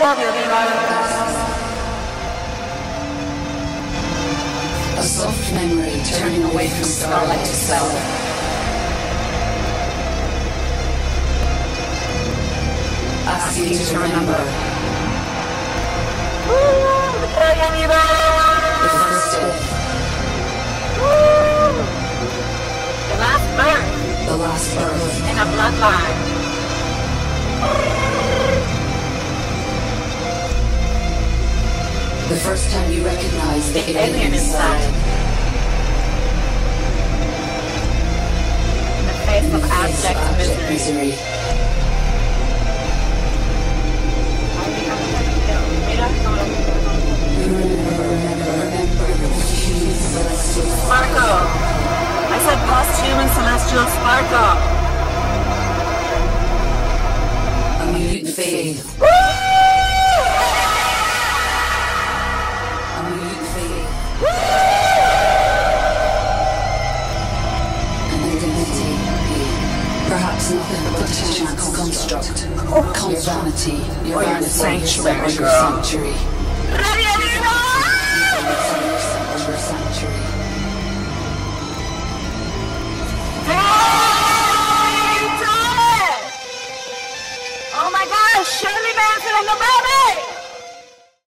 A soft memory turning away from starlight to self. Asking to remember. The first day. The last birth. The last birth. In a bloodline. The first time you recognize the alien inside. In the face of abject misery. Sparkle! I said post-human celestial sparkle! A mutant faith. A mutant faith. An identity. Perhaps nothing but a chance construct. Your vanity. Your vanity. Sanctuary, Your girl. sanctuary.